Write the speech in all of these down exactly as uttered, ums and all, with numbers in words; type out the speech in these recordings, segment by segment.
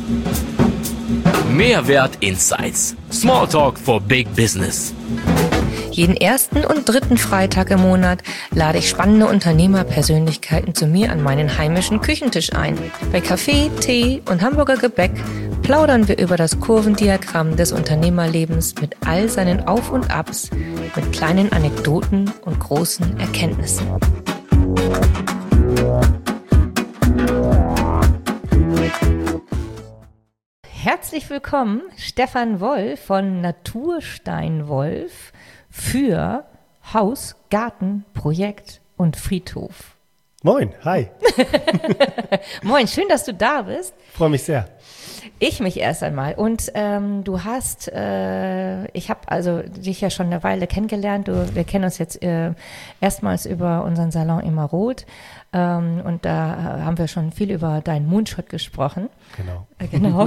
Mehrwert Insights. Smalltalk for Big Business. Jeden ersten und dritten Freitag im Monat lade ich spannende Unternehmerpersönlichkeiten zu mir an meinen heimischen Küchentisch ein. Bei Kaffee, Tee und Hamburger Gebäck plaudern wir über das Kurvendiagramm des Unternehmerlebens mit all seinen Auf und Abs, mit kleinen Anekdoten und großen Erkenntnissen. Herzlich willkommen, Stefan Wolf von Naturstein Wolf für Haus, Garten, Projekt und Friedhof. Moin, hi. Moin, schön, dass du da bist. Freue mich sehr. Ich mich erst einmal. Und ähm, du hast, äh, ich habe also dich ja schon eine Weile kennengelernt. Du, wir kennen uns jetzt äh, erstmals über unseren Salon Immerrot. Ähm, und da haben wir schon viel über deinen Moonshot gesprochen. Genau. Äh, genau.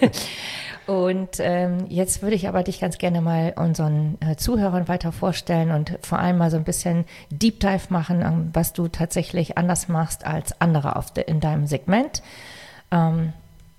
Und ähm, jetzt würde ich aber dich ganz gerne mal unseren äh, Zuhörern weiter vorstellen und vor allem mal so ein bisschen Deep Dive machen, um, was du tatsächlich anders machst als andere auf de, in deinem Segment. Ähm,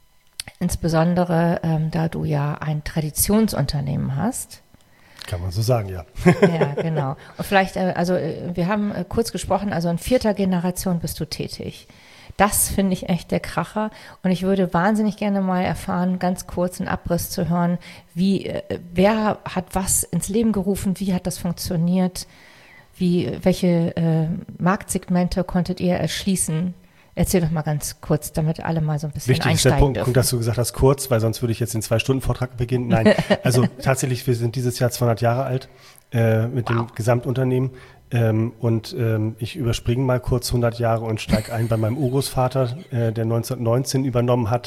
insbesondere, ähm, da du ja ein Traditionsunternehmen hast. Kann man so sagen, ja. Ja, genau. Und vielleicht, äh, also äh, wir haben äh, kurz gesprochen, also in vierter Generation bist du tätig. Das finde ich echt der Kracher und ich würde wahnsinnig gerne mal erfahren, ganz kurz einen Abriss zu hören, wie, äh, wer hat was ins Leben gerufen, wie hat das funktioniert, wie, welche äh, Marktsegmente konntet ihr erschließen? Erzähl doch mal ganz kurz, damit alle mal so ein bisschen Wichtig einsteigen ist der Punkt, dürfen. dass du gesagt hast, kurz, weil sonst würde ich jetzt den Zwei-Stunden-Vortrag beginnen. Nein, also tatsächlich, wir sind dieses Jahr zweihundert Jahre alt äh, mit wow. dem Gesamtunternehmen. Ähm, und ähm, ich überspringe mal kurz hundert Jahre und steige ein bei meinem Urgroßvater, äh, der neunzehnhundertneunzehn übernommen hat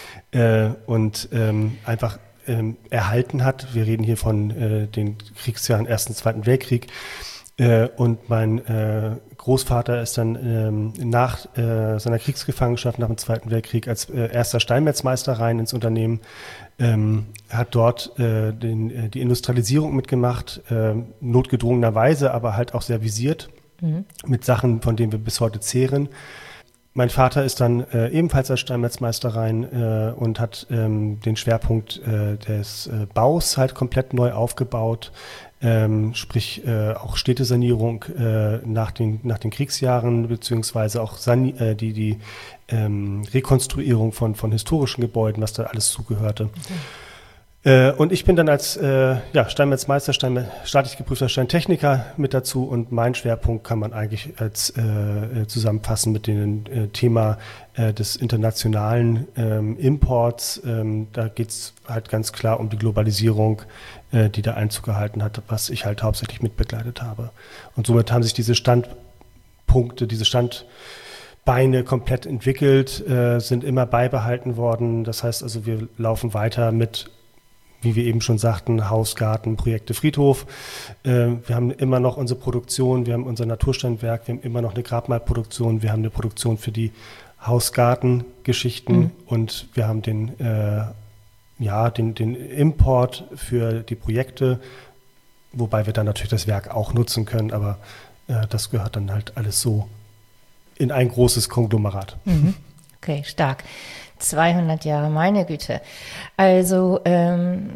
äh, und ähm, einfach ähm, erhalten hat. Wir reden hier von äh, den Kriegsjahren Ersten und Zweiten Weltkrieg. Äh, und mein äh, Großvater ist dann ähm, nach äh, seiner Kriegsgefangenschaft nach dem Zweiten Weltkrieg als äh, erster Steinmetzmeister rein ins Unternehmen, ähm, hat dort äh, den, äh, die Industrialisierung mitgemacht, äh, notgedrungenerweise, aber halt auch sehr visiert, mhm. mit Sachen, von denen wir bis heute zehren. Mein Vater ist dann äh, ebenfalls als Steinmetzmeister rein äh, und hat ähm, den Schwerpunkt äh, des äh, Baus halt komplett neu aufgebaut. Ähm, sprich äh, auch Städtesanierung äh, nach den nach den Kriegsjahren beziehungsweise auch Sani- äh, die die ähm, Rekonstruierung von von historischen Gebäuden, was da alles zugehörte. Okay. Äh, und ich bin dann als äh, ja, Steinmetzmeister, Stein, staatlich geprüfter Steintechniker mit dazu und mein Schwerpunkt kann man eigentlich als äh, zusammenfassen mit dem äh, Thema äh, des internationalen ähm, Imports. Ähm, da geht es halt ganz klar um die Globalisierung, äh, die da Einzug gehalten hat, was ich halt hauptsächlich mitbegleitet habe. Und somit haben sich diese Standpunkte, diese Standbeine komplett entwickelt, äh, sind immer beibehalten worden. Das heißt also, wir laufen weiter mit, wie wir eben schon sagten, Haus, Garten, Projekte, Friedhof. Äh, wir haben immer noch unsere Produktion, wir haben unser Natursteinwerk, wir haben immer noch eine Grabmalproduktion, wir haben eine Produktion für die Haus-Garten-Geschichten mhm. und wir haben den, äh, ja, den, den Import für die Projekte, wobei wir dann natürlich das Werk auch nutzen können, aber äh, das gehört dann halt alles so in ein großes Konglomerat. Mhm. Okay, stark. zweihundert Jahre, meine Güte. Also ähm,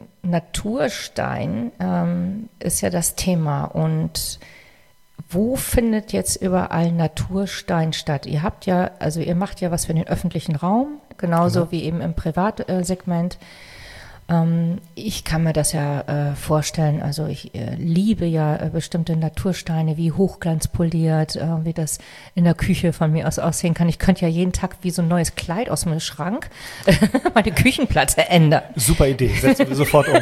Naturstein ähm, ist ja das Thema und wo findet jetzt überall Naturstein statt? Ihr habt ja, also ihr macht ja was für den öffentlichen Raum, genauso genau. wie eben im Privatsegment. Ähm, ich kann mir das ja äh, vorstellen, also ich äh, liebe ja äh, bestimmte Natursteine, wie hochglanzpoliert, äh, wie das in der Küche von mir aus aussehen kann. Ich könnte ja jeden Tag wie so ein neues Kleid aus meinem Schrank meine Küchenplatte ändern. Super Idee, setzen wir sofort um.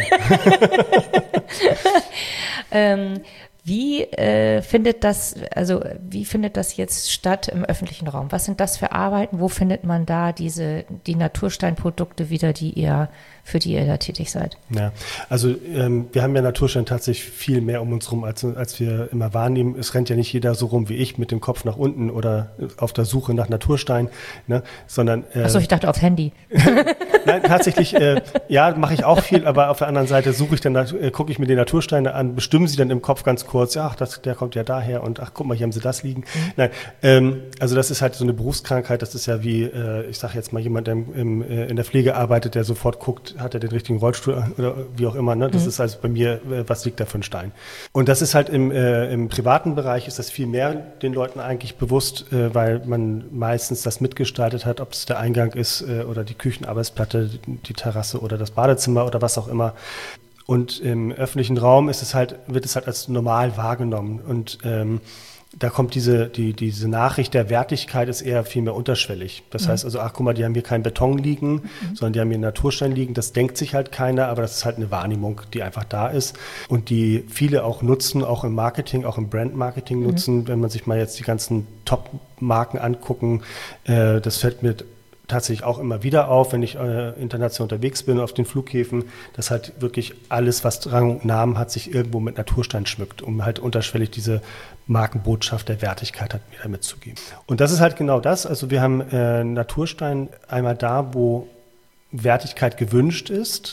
ähm, Wie äh, findet das, also wie findet das jetzt statt im öffentlichen Raum? Was sind das für Arbeiten? Wo findet man da diese die Natursteinprodukte wieder, die ihr für die ihr da tätig seid? Ja, also ähm, wir haben ja Naturstein tatsächlich viel mehr um uns rum, als, als wir immer wahrnehmen. Es rennt ja nicht jeder so rum wie ich mit dem Kopf nach unten oder auf der Suche nach Naturstein, ne, sondern... Äh, Achso, ich dachte aufs Handy. Nein, tatsächlich, äh, ja, mache ich auch viel, aber auf der anderen Seite suche ich dann, äh, gucke ich mir die Natursteine an, bestimme sie dann im Kopf ganz kurz, ja, ach, das, der kommt ja daher und ach, guck mal, hier haben sie das liegen. Mhm. Nein, ähm, also das ist halt so eine Berufskrankheit, das ist ja wie, äh, ich sage jetzt mal, jemand, der im, im, äh, in der Pflege arbeitet, der sofort guckt, hat er den richtigen Rollstuhl oder wie auch immer, ne? Das mhm. ist also bei mir, äh, was liegt da für ein Stein. Und das ist halt im, äh, im privaten Bereich ist das viel mehr den Leuten eigentlich bewusst, äh, weil man meistens das mitgestaltet hat, ob es der Eingang ist äh, oder die Küchenarbeitsplatte, die Terrasse oder das Badezimmer oder was auch immer. Und im öffentlichen Raum ist es halt, wird es halt als normal wahrgenommen. Und ähm, da kommt diese, die, diese Nachricht der Wertigkeit ist eher viel mehr unterschwellig. Das mhm. heißt also, ach guck mal, die haben hier keinen Beton liegen, mhm. sondern die haben hier einen Naturstein liegen. Das denkt sich halt keiner, aber das ist halt eine Wahrnehmung, die einfach da ist und die viele auch nutzen, auch im Marketing, auch im Brandmarketing mhm. nutzen. Wenn man sich mal jetzt die ganzen Top-Marken angucken, äh, das fällt mir tatsächlich auch immer wieder auf, wenn ich äh, international unterwegs bin auf den Flughäfen, dass halt wirklich alles, was Rang und Namen hat, sich irgendwo mit Naturstein schmückt, um halt unterschwellig diese Markenbotschaft der Wertigkeit hat mir damit zu geben. Und das ist halt genau das. Also wir haben äh, Naturstein einmal da, wo Wertigkeit gewünscht ist.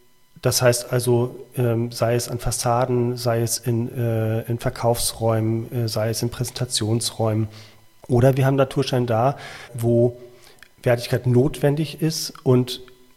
Das heißt also, ähm, sei es an Fassaden, sei es in, äh, in Verkaufsräumen, äh, sei es in Präsentationsräumen. Oder wir haben Naturstein da, wo Wertigkeit notwendig ist und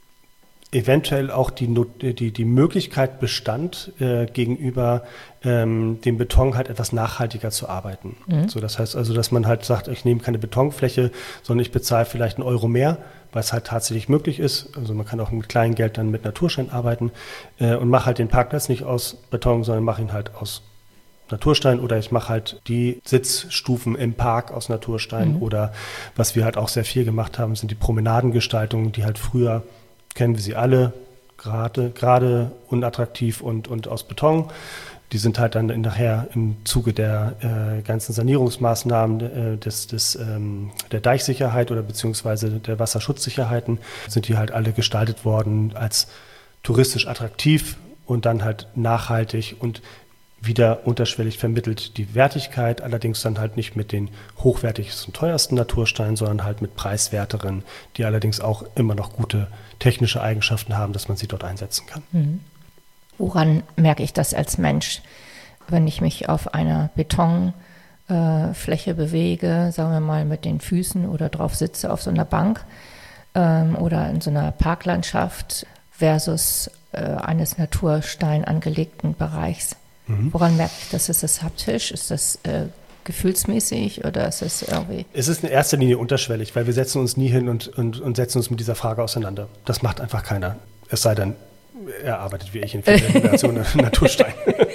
eventuell auch die, die, die Möglichkeit bestand, äh, gegenüber ähm, dem Beton halt etwas nachhaltiger zu arbeiten. Mhm. So, das heißt also, dass man halt sagt, ich nehme keine Betonfläche, sondern ich bezahle vielleicht einen Euro mehr, weil es halt tatsächlich möglich ist. Also man kann auch mit kleinem Geld dann mit Naturstein arbeiten äh, und mache halt den Parkplatz nicht aus Beton, sondern mache ihn halt aus Naturstein oder ich mache halt die Sitzstufen im Park aus Naturstein mhm. oder was wir halt auch sehr viel gemacht haben, sind die Promenadengestaltungen, die halt früher, kennen wir sie alle, gerade, gerade unattraktiv und, und aus Beton. Die sind halt dann nachher im Zuge der äh, ganzen Sanierungsmaßnahmen äh, des, des, ähm, der Deichsicherheit oder beziehungsweise der Wasserschutzsicherheiten, sind die halt alle gestaltet worden als touristisch attraktiv und dann halt nachhaltig und wieder unterschwellig vermittelt die Wertigkeit, allerdings dann halt nicht mit den hochwertigsten, teuersten Natursteinen, sondern halt mit preiswerteren, die allerdings auch immer noch gute technische Eigenschaften haben, dass man sie dort einsetzen kann. Mhm. Woran merke ich das als Mensch, wenn ich mich auf einer Betonfläche äh, bewege, sagen wir mal mit den Füßen oder drauf sitze auf so einer Bank ähm, oder in so einer Parklandschaft versus äh, eines Naturstein angelegten Bereichs? Mhm. Woran merke ich das? Ist das haptisch? Ist das äh, gefühlsmäßig oder ist es irgendwie? Es ist in erster Linie unterschwellig, weil wir setzen uns nie hin und, und, und setzen uns mit dieser Frage auseinander. Das macht einfach keiner. Es sei denn, er arbeitet wie ich in vielen Generationen Naturstein.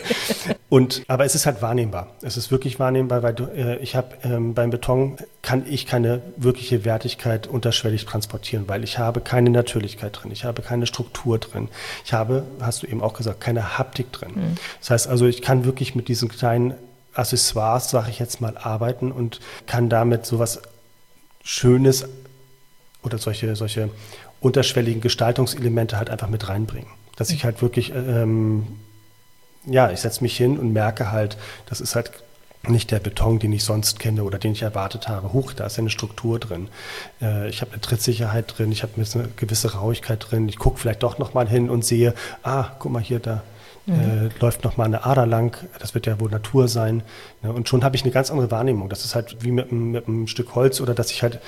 Und, aber es ist halt wahrnehmbar. Es ist wirklich wahrnehmbar, weil du, äh, ich habe ähm, beim Beton kann ich keine wirkliche Wertigkeit unterschwellig transportieren, weil ich habe keine Natürlichkeit drin, ich habe keine Struktur drin, ich habe, hast du eben auch gesagt, keine Haptik drin. Mhm. Das heißt also, ich kann wirklich mit diesen kleinen Accessoires, sage ich jetzt mal, arbeiten und kann damit sowas Schönes oder solche, solche unterschwelligen Gestaltungselemente halt einfach mit reinbringen. Dass ich halt wirklich, ähm, ja, ich setze mich hin und merke halt, das ist halt nicht der Beton, den ich sonst kenne oder den ich erwartet habe. Huch, da ist ja eine Struktur drin. Äh, ich habe eine Trittsicherheit drin, ich habe eine gewisse Rauigkeit drin. Ich gucke vielleicht doch nochmal hin und sehe, ah, guck mal hier, da mhm. äh, läuft nochmal eine Ader lang. Das wird ja wohl Natur sein. Ja, und schon habe ich eine ganz andere Wahrnehmung. Das ist halt wie mit, mit einem Stück Holz oder dass ich halt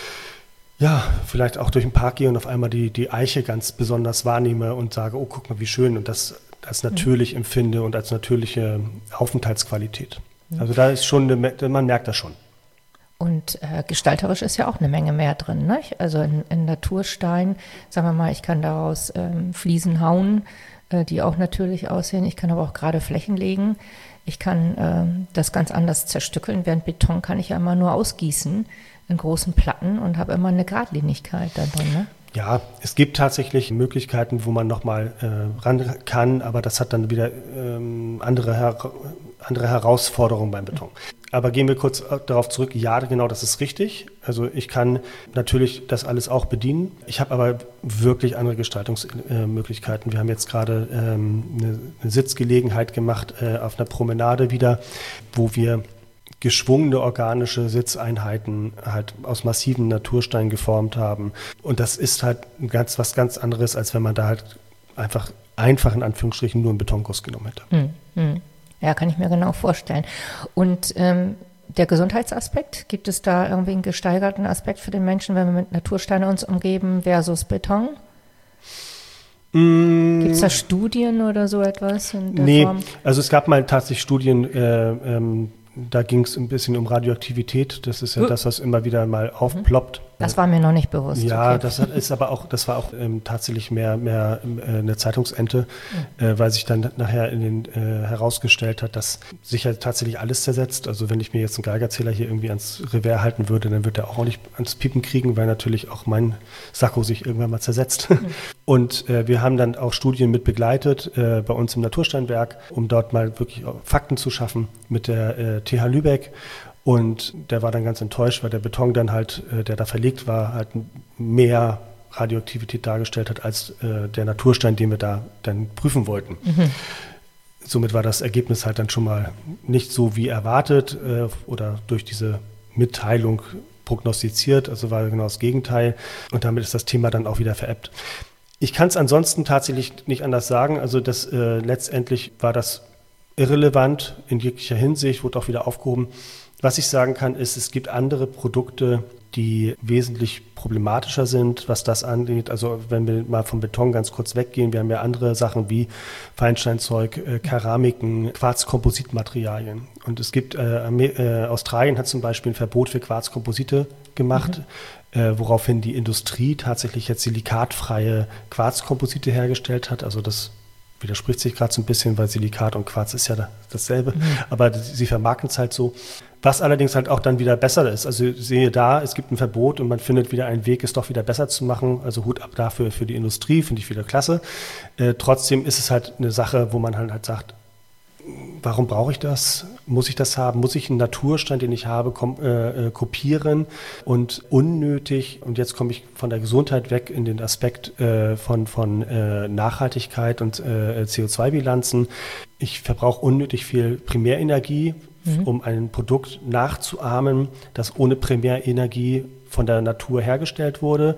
ja, vielleicht auch durch den Park gehe und auf einmal die, die Eiche ganz besonders wahrnehme und sage, oh, guck mal, wie schön und das als natürlich mhm. empfinde und als natürliche Aufenthaltsqualität. Mhm. Also da ist schon, eine, man merkt das schon. Und äh, gestalterisch ist ja auch eine Menge mehr drin, ne? Also in, in Naturstein, sagen wir mal, ich kann daraus ähm, Fliesen hauen, äh, die auch natürlich aussehen. Ich kann aber auch gerade Flächen legen. Ich kann äh, das ganz anders zerstückeln, während Beton kann ich ja immer nur ausgießen in großen Platten und habe immer eine Geradlinigkeit da drin, ne? Ja, es gibt tatsächlich Möglichkeiten, wo man nochmal äh, ran kann, aber das hat dann wieder ähm, andere, Her- andere Herausforderungen beim Beton. Aber gehen wir kurz darauf zurück. Ja, genau, das ist richtig. Also ich kann natürlich das alles auch bedienen. Ich habe aber wirklich andere Gestaltungsmöglichkeiten. Wir haben jetzt gerade ähm, eine, eine Sitzgelegenheit gemacht äh, auf einer Promenade wieder, wo wir geschwungene organische Sitzeinheiten halt aus massiven Natursteinen geformt haben. Und das ist halt ganz, was ganz anderes, als wenn man da halt einfach, einfach in Anführungsstrichen nur einen Betonguss genommen hätte. Hm, hm. Ja, kann ich mir genau vorstellen. Und ähm, der Gesundheitsaspekt, gibt es da irgendwie einen gesteigerten Aspekt für den Menschen, wenn wir mit Natursteinen uns umgeben versus Beton? Mm. Gibt es da Studien oder so etwas in der nee, Form? Also es gab mal tatsächlich Studien, äh, ähm, da ging es ein bisschen um Radioaktivität. Das ist ja uh. das, was immer wieder mal aufploppt. Das war mir noch nicht bewusst. Ja, okay. das ist aber auch, das war auch ähm, tatsächlich mehr, mehr äh, eine Zeitungsente, mhm. äh, weil sich dann nachher in den, äh, herausgestellt hat, dass sich ja tatsächlich alles zersetzt. Also wenn ich mir jetzt einen Geigerzähler hier irgendwie ans Revers halten würde, dann wird er auch nicht ans Piepen kriegen, weil natürlich auch mein Sakko sich irgendwann mal zersetzt. Mhm. Und äh, wir haben dann auch Studien mit begleitet äh, bei uns im Natursteinwerk, um dort mal wirklich Fakten zu schaffen mit der äh, T H Lübeck. Und der war dann ganz enttäuscht, weil der Beton dann halt, äh, der da verlegt war, halt mehr Radioaktivität dargestellt hat als äh, der Naturstein, den wir da dann prüfen wollten. Mhm. Somit war das Ergebnis halt dann schon mal nicht so wie erwartet äh, oder durch diese Mitteilung prognostiziert, also war genau das Gegenteil. Und damit ist das Thema dann auch wieder verebbt. Ich kann es ansonsten tatsächlich nicht anders sagen. Also das äh, letztendlich war das irrelevant in jeglicher Hinsicht, wurde auch wieder aufgehoben. Was ich sagen kann, ist, es gibt andere Produkte, die wesentlich problematischer sind, was das angeht. Also wenn wir mal vom Beton ganz kurz weggehen, wir haben ja andere Sachen wie Feinsteinzeug, äh, Keramiken, Quarzkompositmaterialien. Und es gibt, äh, äh, Australien hat zum Beispiel ein Verbot für Quarzkomposite gemacht, mhm. äh, woraufhin die Industrie tatsächlich jetzt silikatfreie Quarzkomposite hergestellt hat. Also das widerspricht sich gerade so ein bisschen, weil Silikat und Quarz ist ja dasselbe, mhm. aber sie vermarkten es halt so. Was allerdings halt auch dann wieder besser ist. Also ich sehe da, es gibt ein Verbot und man findet wieder einen Weg, es doch wieder besser zu machen. Also Hut ab dafür für die Industrie, finde ich wieder klasse. Äh, trotzdem ist es halt eine Sache, wo man halt, halt sagt, warum brauche ich das? Muss ich das haben? Muss ich einen Naturstein, den ich habe, kom- äh, äh, kopieren? Und unnötig, und jetzt komme ich von der Gesundheit weg in den Aspekt äh, von, von äh, Nachhaltigkeit und äh, C O zwei Bilanzen. Ich verbrauche unnötig viel Primärenergie, mhm. um ein Produkt nachzuahmen, das ohne Primärenergie von der Natur hergestellt wurde.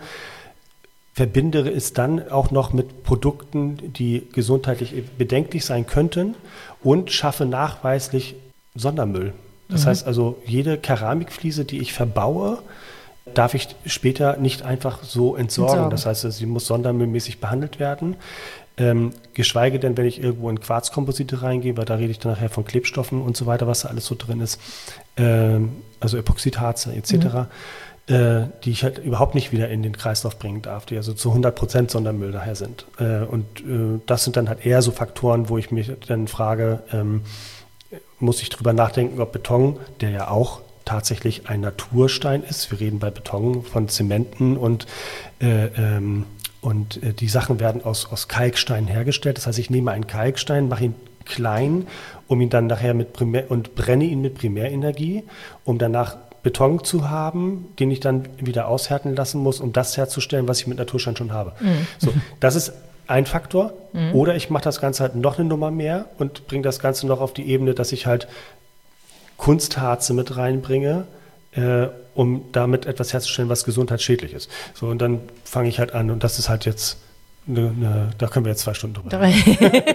Verbinde es dann auch noch mit Produkten, die gesundheitlich bedenklich sein könnten und schaffe nachweislich Sondermüll. Das mhm. heißt also, jede Keramikfliese, die ich verbaue, darf ich später nicht einfach so entsorgen. entsorgen. Das heißt, sie muss sondermüllmäßig behandelt werden. Ähm, geschweige denn, wenn ich irgendwo in Quarzkomposite reingehe, weil da rede ich dann nachher von Klebstoffen und so weiter, was da alles so drin ist, ähm, also Epoxidharze et cetera, mhm. äh, die ich halt überhaupt nicht wieder in den Kreislauf bringen darf, die also zu hundert Prozent Sondermüll daher sind. Äh, und äh, das sind dann halt eher so Faktoren, wo ich mich dann frage, ähm, muss ich drüber nachdenken, ob Beton, der ja auch tatsächlich ein Naturstein ist, wir reden bei Beton von Zementen und äh, ähm, Und äh, die Sachen werden aus, aus Kalkstein hergestellt. Das heißt, ich nehme einen Kalkstein, mache ihn klein, um ihn dann nachher mit Primär und brenne ihn mit Primärenergie, um danach Beton zu haben, den ich dann wieder aushärten lassen muss, um das herzustellen, was ich mit Naturstein schon habe. Mhm. So, das ist ein Faktor. Mhm. Oder ich mache das Ganze halt noch eine Nummer mehr und bringe das Ganze noch auf die Ebene, dass ich halt Kunstharze mit reinbringe, Äh, um damit etwas herzustellen, was gesundheitsschädlich ist. So, und dann fange ich halt an und das ist halt jetzt, eine, eine, da können wir jetzt zwei Stunden drüber reden.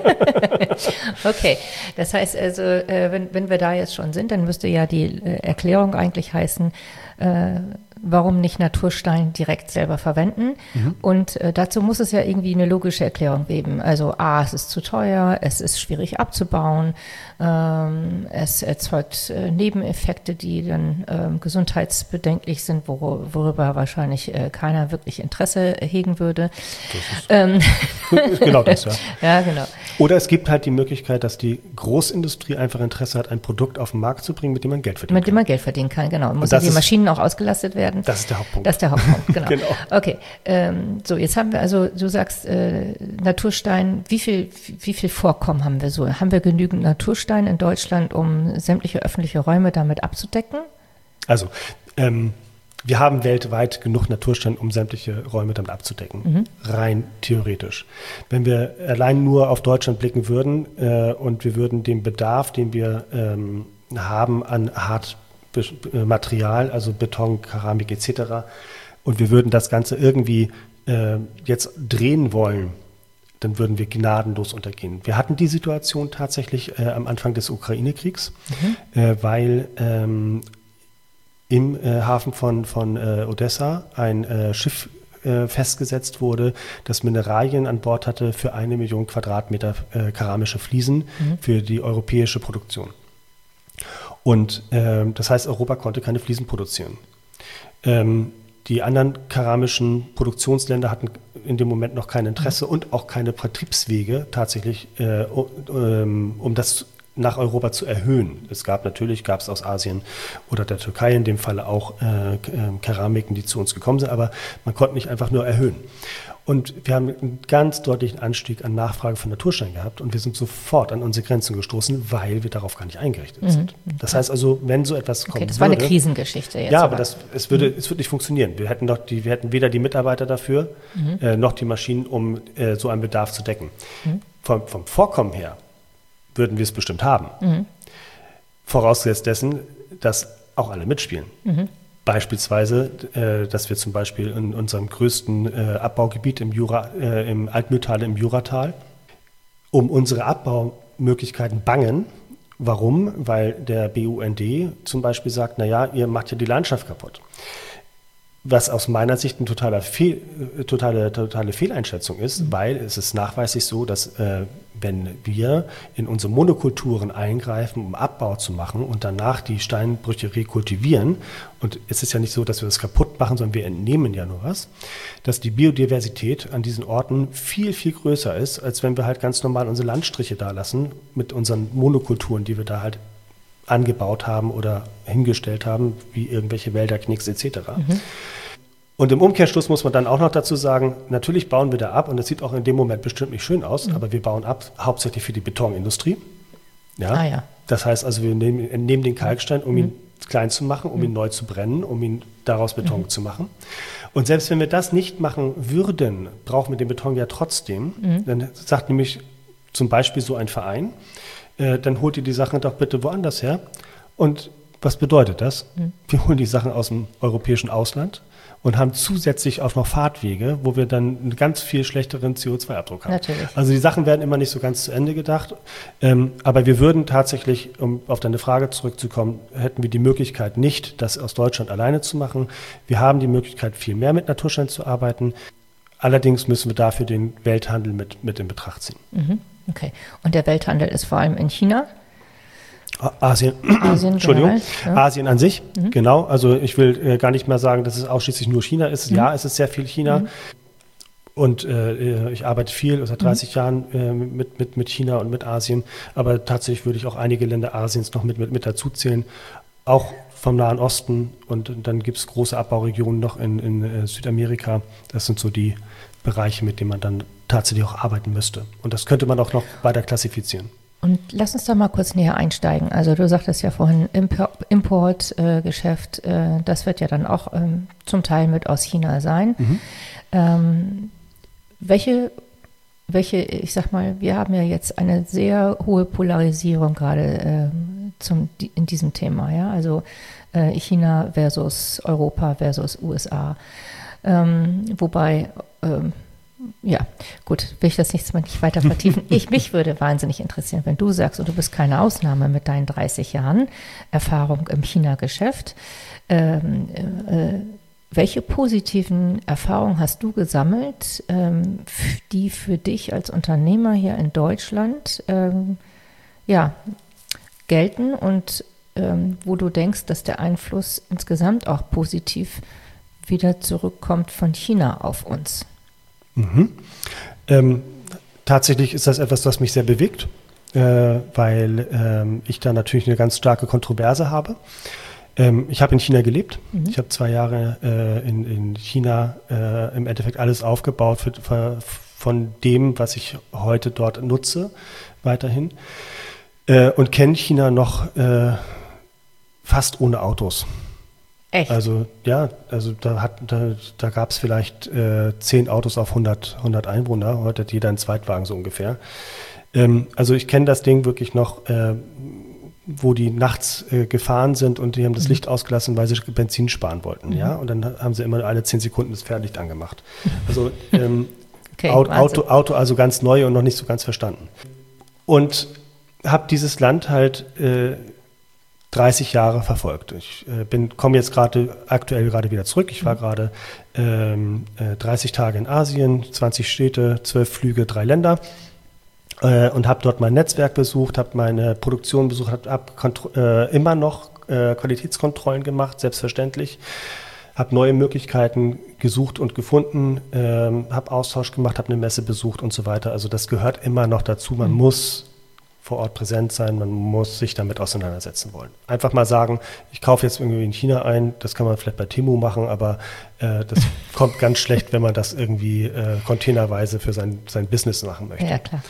Okay, das heißt also, äh, wenn, wenn wir da jetzt schon sind, dann müsste ja die äh, Erklärung eigentlich heißen, äh, warum nicht Naturstein direkt selber verwenden. Mhm. Und äh, dazu muss es ja irgendwie eine logische Erklärung geben. Also A, es ist zu teuer, es ist schwierig abzubauen, ähm, es erzeugt äh, Nebeneffekte, die dann ähm, gesundheitsbedenklich sind, wor- worüber wahrscheinlich äh, keiner wirklich Interesse hegen würde. Das ist, ähm. ist genau das, ja. Ja, genau. Oder es gibt halt die Möglichkeit, dass die Großindustrie einfach Interesse hat, ein Produkt auf den Markt zu bringen, mit dem man Geld verdienen mit kann. Mit dem man Geld verdienen kann, genau. Man muss ja die Maschinen Maschinen auch ausgelastet werden. Das ist der Hauptpunkt. Das ist der Hauptpunkt, genau. Genau. Okay, ähm, so jetzt haben wir also, du sagst äh, Naturstein, wie viel, wie viel Vorkommen haben wir so? Haben wir genügend Naturstein in Deutschland, um sämtliche öffentliche Räume damit abzudecken? Also, ähm, wir haben weltweit genug Naturstein, um sämtliche Räume damit abzudecken. Mhm. Rein theoretisch. Wenn wir allein nur auf Deutschland blicken würden äh, und wir würden den Bedarf, den wir ähm, haben an Hartmaterial, also Beton, Keramik et cetera, und wir würden das Ganze irgendwie äh, jetzt drehen wollen, dann würden wir gnadenlos untergehen. Wir hatten die Situation tatsächlich äh, am Anfang des Ukraine-Kriegs, mhm. äh, weil ähm, im äh, Hafen von, von äh, Odessa ein äh, Schiff äh, festgesetzt wurde, das Mineralien an Bord hatte für eine Million Quadratmeter äh, keramische Fliesen mhm. für die europäische Produktion. Und äh, das heißt, Europa konnte keine Fliesen produzieren. Ähm, die anderen keramischen Produktionsländer hatten in dem Moment noch kein Interesse mhm. und auch keine Vertriebswege tatsächlich, äh, um, um das nach Europa zu erhöhen. Es gab natürlich, gab es aus Asien oder der Türkei in dem Fall auch äh, Keramiken, die zu uns gekommen sind, aber man konnte nicht einfach nur erhöhen. Und wir haben einen ganz deutlichen Anstieg an Nachfrage von Naturstein gehabt und wir sind sofort an unsere Grenzen gestoßen, weil wir darauf gar nicht eingerichtet mhm. sind. Das heißt also, wenn so etwas kommt. Okay, das war würde, eine Krisengeschichte jetzt. Ja, aber das, es, würde, mhm. es würde nicht funktionieren. Wir hätten, noch die, wir hätten weder die Mitarbeiter dafür, mhm. äh, noch die Maschinen, um äh, so einen Bedarf zu decken. Mhm. Vom, vom Vorkommen her würden wir es bestimmt haben. Mhm. Vorausgesetzt dessen, dass auch alle mitspielen. Mhm. Beispielsweise, äh, dass wir zum Beispiel in unserem größten äh, Abbaugebiet im, Jura, äh, im Altmühltal, im Juratal, um unsere Abbaumöglichkeiten bangen. Warum? Weil der B U N D zum Beispiel sagt, naja, ihr macht ja die Landschaft kaputt. Was aus meiner Sicht eine totale, Fehl, totale, totale Fehleinschätzung ist, mhm. weil es ist nachweislich so, dass äh, wenn wir in unsere Monokulturen eingreifen, um Abbau zu machen und danach die Steinbrüche rekultivieren, und es ist ja nicht so, dass wir das kaputt machen, sondern wir entnehmen ja nur was, dass die Biodiversität an diesen Orten viel, viel größer ist, als wenn wir halt ganz normal unsere Landstriche da lassen mit unseren Monokulturen, die wir da halt angebaut haben oder hingestellt haben, wie irgendwelche Wälder, Knicks et cetera. Mhm. Und im Umkehrschluss muss man dann auch noch dazu sagen, natürlich bauen wir da ab und es sieht auch in dem Moment bestimmt nicht schön aus, mhm. aber wir bauen ab hauptsächlich für die Betonindustrie. Ja? Ah, ja. Das heißt also, wir nehmen, nehmen den Kalkstein, um mhm. ihn klein zu machen, um mhm. ihn neu zu brennen, um ihn daraus Beton mhm. zu machen. Und selbst wenn wir das nicht machen würden, brauchen wir den Beton ja trotzdem. Mhm. Dann sagt nämlich zum Beispiel so ein Verein, äh, dann holt ihr die Sachen doch bitte woanders her. Und was bedeutet das? Mhm. Wir holen die Sachen aus dem europäischen Ausland und haben zusätzlich auch noch Fahrtwege, wo wir dann einen ganz viel schlechteren C O zwei Abdruck haben. Natürlich. Also die Sachen werden immer nicht so ganz zu Ende gedacht. Ähm, aber wir würden tatsächlich, um auf deine Frage zurückzukommen, hätten wir die Möglichkeit nicht, das aus Deutschland alleine zu machen. Wir haben die Möglichkeit, viel mehr mit Naturstein zu arbeiten. Allerdings müssen wir dafür den Welthandel mit, mit in Betracht ziehen. Mhm. Okay. Und der Welthandel ist vor allem in China? Asien, Asien Entschuldigung, ja. Asien an sich, mhm. genau. Also ich will äh, gar nicht mehr sagen, dass es ausschließlich nur China ist. Mhm. Ja, es ist sehr viel China. Mhm. Und äh, ich arbeite viel, seit dreißig mhm. Jahren äh, mit, mit, mit China und mit Asien. Aber tatsächlich würde ich auch einige Länder Asiens noch mit, mit, mit dazu zählen. Auch vom Nahen Osten. Und dann gibt es große Abbauregionen noch in, in äh, Südamerika. Das sind so die Bereiche, mit denen man dann tatsächlich auch arbeiten müsste. Und das könnte man auch noch weiter klassifizieren. Und lass uns da mal kurz näher einsteigen. Also du sagtest ja vorhin Importgeschäft, äh, äh, das wird ja dann auch ähm, zum Teil mit aus China sein. Mhm. Ähm, welche, welche, ich sag mal, wir haben ja jetzt eine sehr hohe Polarisierung gerade äh, zum, in diesem Thema, ja, also äh, China versus Europa versus U S A. Ähm, wobei ähm, Ja, gut, will ich das nicht, nicht weiter vertiefen. Ich, mich würde wahnsinnig interessieren, wenn du sagst, und du bist keine Ausnahme mit deinen dreißig Jahren Erfahrung im China-Geschäft, ähm, äh, welche positiven Erfahrungen hast du gesammelt, ähm, die für dich als Unternehmer hier in Deutschland ähm, ja, gelten und ähm, wo du denkst, dass der Einfluss insgesamt auch positiv wieder zurückkommt von China auf uns? Mhm. Ähm, tatsächlich ist das etwas, was mich sehr bewegt, äh, weil ähm, ich da natürlich eine ganz starke Kontroverse habe. Ähm, ich habe in China gelebt. Mhm. Ich habe zwei Jahre äh, in, in China äh, im Endeffekt alles aufgebaut für, für, von dem, was ich heute dort nutze, weiterhin. Äh, und kenne China noch äh, fast ohne Autos. Echt? Also ja, also da, hat, da, da gab es vielleicht äh, zehn Autos auf hundert, hundert Einwohner. Heute hat jeder einen Zweitwagen so ungefähr. Ähm, also ich kenne das Ding wirklich noch, äh, wo die nachts äh, gefahren sind und die haben das mhm. Licht ausgelassen, weil sie Benzin sparen wollten. Mhm. Ja? Und dann haben sie immer alle zehn Sekunden das Fernlicht angemacht. Also ähm, okay, Auto, Auto, Auto also ganz neu und noch nicht so ganz verstanden. Und habe dieses Land halt äh, dreißig Jahre verfolgt. Ich äh, bin komme jetzt gerade aktuell gerade wieder zurück. Ich war gerade ähm, äh, dreißig Tage in Asien, zwanzig Städte, zwölf Flüge, drei Länder. Und habe dort mein Netzwerk besucht, habe meine Produktion besucht, habe hab äh, immer noch äh, Qualitätskontrollen gemacht, selbstverständlich. Habe neue Möglichkeiten gesucht und gefunden, ähm, habe Austausch gemacht, habe eine Messe besucht und so weiter. Also das gehört immer noch dazu. Man mhm. muss vor Ort präsent sein, man muss sich damit auseinandersetzen wollen. Einfach mal sagen, ich kaufe jetzt irgendwie in China ein, das kann man vielleicht bei Temu machen, aber äh, das kommt ganz schlecht, wenn man das irgendwie äh, containerweise für sein, sein Business machen möchte. Ja, klar.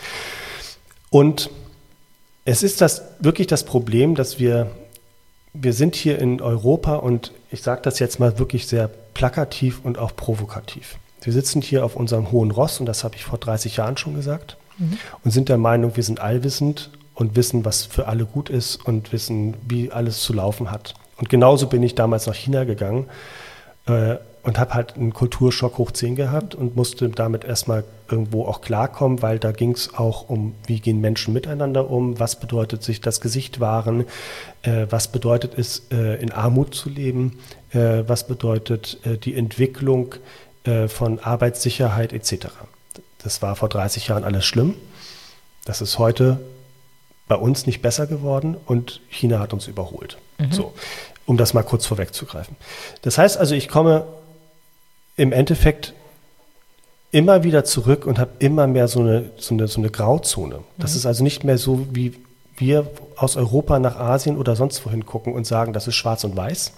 Und es ist das wirklich das Problem, dass wir, wir sind hier in Europa und ich sage das jetzt mal wirklich sehr plakativ und auch provokativ. Wir sitzen hier auf unserem hohen Ross und das habe ich vor dreißig Jahren schon gesagt. Mhm. Und sind der Meinung, wir sind allwissend und wissen, was für alle gut ist und wissen, wie alles zu laufen hat. Und genauso bin ich damals nach China gegangen äh, und habe halt einen Kulturschock hoch zehn gehabt und musste damit erstmal irgendwo auch klarkommen, weil da ging es auch um, wie gehen Menschen miteinander um, was bedeutet sich das Gesicht wahren, äh, was bedeutet es, äh, in Armut zu leben, äh, was bedeutet äh, die Entwicklung äh, von Arbeitssicherheit et cetera. Das war vor dreißig Jahren alles schlimm. Das ist heute bei uns nicht besser geworden und China hat uns überholt. Mhm. So, um das mal kurz vorwegzugreifen. Das heißt also, ich komme im Endeffekt immer wieder zurück und habe immer mehr so eine, so eine, so eine Grauzone. Das mhm. ist also nicht mehr so, wie wir aus Europa nach Asien oder sonst wohin gucken und sagen, das ist schwarz und weiß,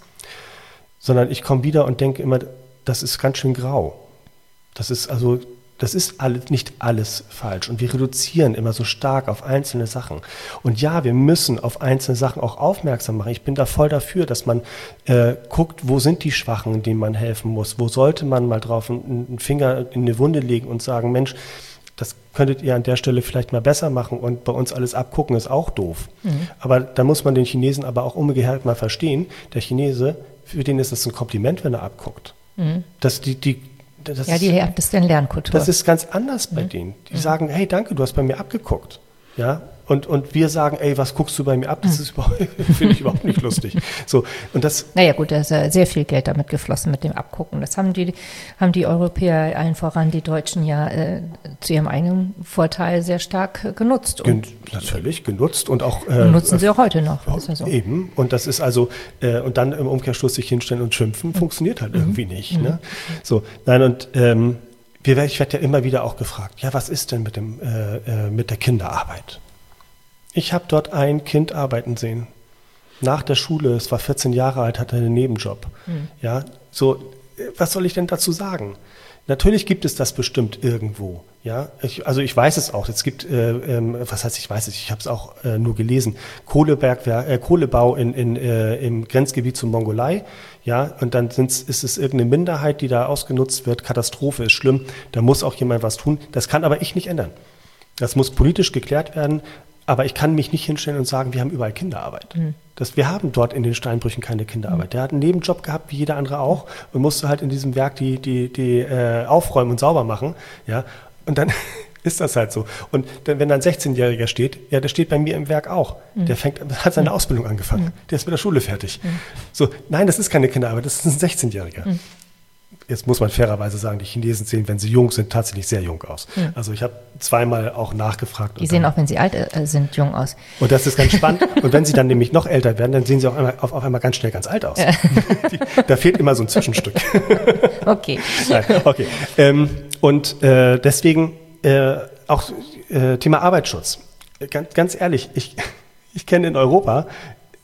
sondern ich komme wieder und denke immer, das ist ganz schön grau. Das ist also Das ist alles, nicht alles falsch und wir reduzieren immer so stark auf einzelne Sachen. Und ja, wir müssen auf einzelne Sachen auch aufmerksam machen. Ich bin da voll dafür, dass man äh, guckt, wo sind die Schwachen, denen man helfen muss. Wo sollte man mal drauf einen, einen Finger in eine Wunde legen und sagen, Mensch, das könntet ihr an der Stelle vielleicht mal besser machen und bei uns alles abgucken, ist auch doof. Mhm. Aber da muss man den Chinesen aber auch umgekehrt mal verstehen. Der Chinese, für den ist es ein Kompliment, wenn er abguckt. Mhm. Dass die, die Das ja, die das ist eine Lernkultur. Das ist ganz anders bei mhm. denen. Die mhm. sagen, hey, danke, du hast bei mir abgeguckt. Ja, und, und wir sagen, ey, was guckst du bei mir ab? Das ist überhaupt, finde ich überhaupt nicht lustig. So, und das. Naja, gut, da ist ja sehr viel Geld damit geflossen mit dem Abgucken. Das haben die, haben die Europäer, allen voran die Deutschen, ja äh, zu ihrem eigenen Vorteil sehr stark genutzt. Gen- natürlich, genutzt und auch. Äh, und nutzen sie auch heute noch. Ist ja so. Eben. Und das ist also, äh, und dann im Umkehrschluss sich hinstellen und schimpfen, mhm. funktioniert halt mhm. irgendwie nicht. Mhm. Ne? So, nein, und ähm, wir, ich werde ja immer wieder auch gefragt, ja, was ist denn mit, dem, äh, äh, mit der Kinderarbeit? Ich habe dort ein Kind arbeiten sehen. Nach der Schule, es war vierzehn Jahre alt, hatte einen Nebenjob. Mhm. Ja, so, was soll ich denn dazu sagen? Natürlich gibt es das bestimmt irgendwo. Ja, ich, also ich weiß es auch. Es gibt, äh, ähm, was heißt, ich weiß es, ich habe es auch äh, nur gelesen. Kohlebergwerk, äh, Kohlebau in, in, äh, im Grenzgebiet zur Mongolei. Ja, und dann sind's, ist es irgendeine Minderheit, die da ausgenutzt wird. Katastrophe ist schlimm. Da muss auch jemand was tun. Das kann aber ich nicht ändern. Das muss politisch geklärt werden. Aber ich kann mich nicht hinstellen und sagen, wir haben überall Kinderarbeit. Mhm. Das, wir haben dort in den Steinbrüchen keine Kinderarbeit. Mhm. Der hat einen Nebenjob gehabt, wie jeder andere auch, und musste halt in diesem Werk die, die, die äh, aufräumen und sauber machen. Ja? Und dann ist das halt so. Und dann, wenn dann ein sechzehnjähriger steht, ja, der steht bei mir im Werk auch. Mhm. Der fängt, hat seine mhm. Ausbildung angefangen. Mhm. Der ist mit der Schule fertig. Mhm. So, nein, das ist keine Kinderarbeit, das ist ein sechzehnjähriger. Mhm. Jetzt muss man fairerweise sagen, die Chinesen sehen, wenn sie jung sind, tatsächlich sehr jung aus. Mhm. Also ich habe zweimal auch nachgefragt. Die sehen auch, wenn sie alt äh, sind, jung aus. Und das ist ganz spannend. Und wenn sie dann nämlich noch älter werden, dann sehen sie auch einmal, auf, auf einmal ganz schnell ganz alt aus. Ja. Die, da fehlt immer so ein Zwischenstück. Okay. Nein, okay. Ähm, und äh, deswegen äh, auch äh, Thema Arbeitsschutz. Ganz, ganz ehrlich, ich, ich kenne in Europa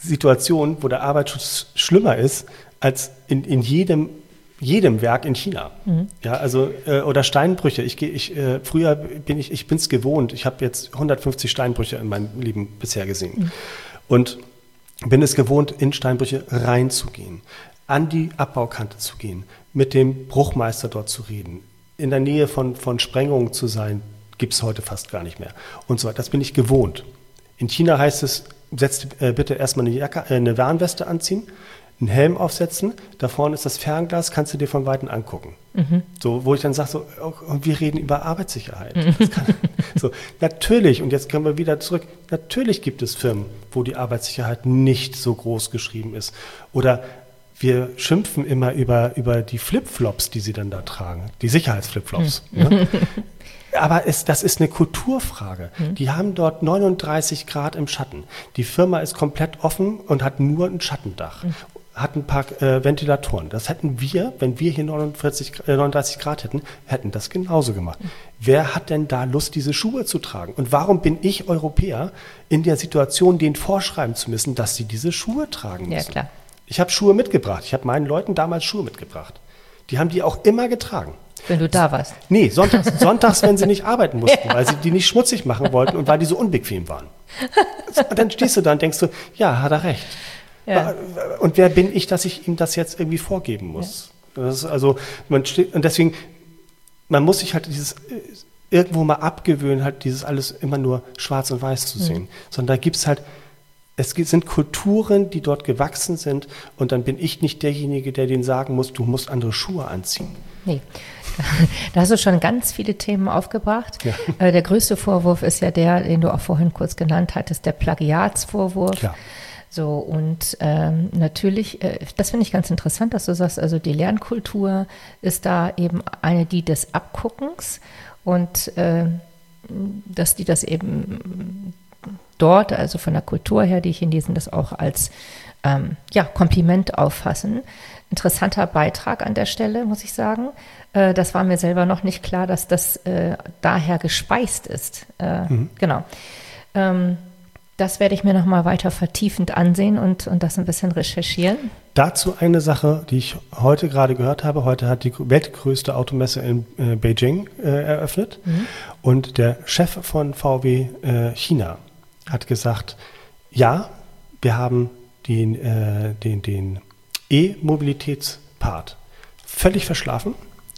Situationen, wo der Arbeitsschutz schlimmer ist als in, in jedem, jedem Werk in China. Mhm. Ja, also, äh, oder Steinbrüche. Ich gehe, ich, äh, früher bin ich, ich bin es gewohnt. Ich habe jetzt hundertfünfzig Steinbrüche in meinem Leben bisher gesehen. Mhm. Und bin es gewohnt, in Steinbrüche reinzugehen, an die Abbaukante zu gehen, mit dem Bruchmeister dort zu reden, in der Nähe von, von Sprengungen zu sein, gibt es heute fast gar nicht mehr. Und so weiter. Das bin ich gewohnt. In China heißt es, setzt äh, bitte erstmal eine, Jacke, äh, eine Warnweste anziehen, einen Helm aufsetzen, da vorne ist das Fernglas, kannst du dir von Weitem angucken. Mhm. So, wo ich dann sage, so, oh, wir reden über Arbeitssicherheit. Das kann, so, natürlich, und jetzt können wir wieder zurück, natürlich gibt es Firmen, wo die Arbeitssicherheit nicht so groß geschrieben ist. Oder wir schimpfen immer über, über die Flipflops, die sie dann da tragen, die Sicherheitsflipflops. Mhm. Ne? Aber es, das ist eine Kulturfrage. Mhm. Die haben dort neununddreißig Grad im Schatten. Die Firma ist komplett offen und hat nur ein Schattendach. Mhm. Hat ein paar äh, Ventilatoren. Das hätten wir, wenn wir hier neunundvierzig, äh, neununddreißig Grad hätten, hätten das genauso gemacht. Mhm. Wer hat denn da Lust, diese Schuhe zu tragen? Und warum bin ich Europäer in der Situation, denen vorschreiben zu müssen, dass sie diese Schuhe tragen müssen? Ja, klar. Ich habe Schuhe mitgebracht. Ich habe meinen Leuten damals Schuhe mitgebracht. Die haben die auch immer getragen. Wenn du da warst? Nee, sonntags, sonntags wenn sie nicht arbeiten mussten, ja. weil sie die nicht schmutzig machen wollten und weil die so unbequem waren. Und dann stehst du da und denkst du, ja, hat er recht. Ja. Und wer bin ich, dass ich ihm das jetzt irgendwie vorgeben muss? Ja. Das ist also, man steht, und deswegen, man muss sich halt dieses irgendwo mal abgewöhnen, halt dieses alles immer nur schwarz und weiß zu sehen. Mhm. Sondern da gibt es halt, es sind Kulturen, die dort gewachsen sind und dann bin ich nicht derjenige, der denen sagen muss, du musst andere Schuhe anziehen. Nee, da hast du schon ganz viele Themen aufgebracht. Ja. Der größte Vorwurf ist ja der, den du auch vorhin kurz genannt hattest, der Plagiatsvorwurf. Klar. So, und ähm, natürlich, äh, das finde ich ganz interessant, dass du sagst, also die Lernkultur ist da eben eine, die des Abguckens und äh, dass die das eben dort, also von der Kultur her, die Chinesen das auch als ähm, ja, Kompliment auffassen. Interessanter Beitrag an der Stelle, muss ich sagen. Äh, das war mir selber noch nicht klar, dass das äh, daher gespeist ist. Äh, mhm. Genau. Ähm, das werde ich mir nochmal weiter vertiefend ansehen und, und das ein bisschen recherchieren. Dazu eine Sache, die ich heute gerade gehört habe. Heute hat die weltgrößte Automesse in äh, Beijing äh, eröffnet. Mhm. Und der Chef von V W äh, China hat gesagt, ja, wir haben den, äh, den, den E-Mobilitätspart völlig verschlafen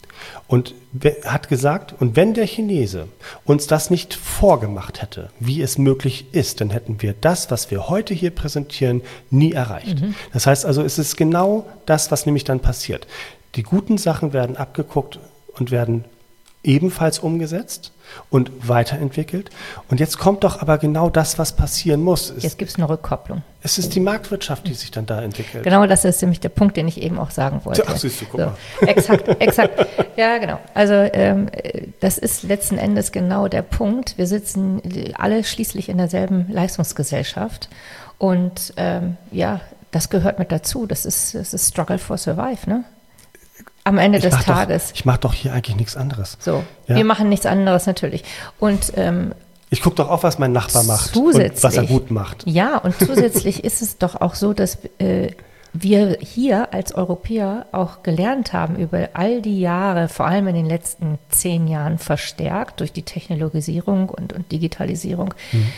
und hat gesagt, und wenn der Chinese uns das nicht vorgemacht hätte, wie es möglich ist, dann hätten wir das, was wir heute hier präsentieren, nie erreicht. Mhm. Das heißt also, es ist genau das, was nämlich dann passiert. Die guten Sachen werden abgeguckt und werden ebenfalls umgesetzt und weiterentwickelt. Und jetzt kommt doch aber genau das, was passieren muss. Es, jetzt gibt es eine Rückkopplung. Es ist die Marktwirtschaft, die sich dann da entwickelt. Genau, das ist nämlich der Punkt, den ich eben auch sagen wollte. Ach, siehst du, guck mal. So, exakt, exakt. Ja, genau. Also ähm, das ist letzten Endes genau der Punkt. Wir sitzen alle schließlich in derselben Leistungsgesellschaft. Und ähm, ja, das gehört mit dazu. Das ist, das ist Struggle for Survive, ne? Am Ende ich des Tages. Doch, ich mache doch hier eigentlich nichts anderes. So, ja? Wir machen nichts anderes natürlich. Und ähm, ich gucke doch auch, was mein Nachbar macht und was er gut macht. Ja, und zusätzlich ist es doch auch so, dass äh, wir hier als Europäer auch gelernt haben über all die Jahre, vor allem in den letzten zehn Jahren verstärkt durch die Technologisierung und, und Digitalisierung, mhm.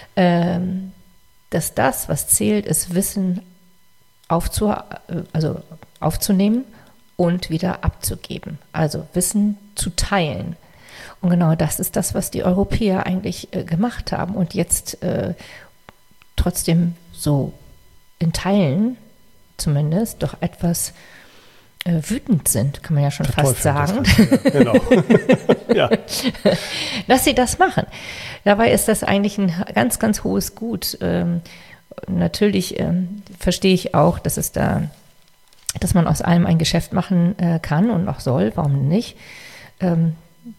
ähm, dass das, was zählt, ist Wissen aufzu, also aufzunehmen und wieder abzugeben, also Wissen zu teilen. Und genau das ist das, was die Europäer eigentlich äh, gemacht haben und jetzt äh, trotzdem so in Teilen zumindest doch etwas äh, wütend sind, kann man ja schon Der fast sagen. Das, ja, genau. Ja. Dass sie das machen. Dabei ist das eigentlich ein ganz, ganz hohes Gut. Ähm, natürlich ähm, verstehe ich auch, dass es da dass man aus allem ein Geschäft machen äh, kann und auch soll, warum nicht? Ähm,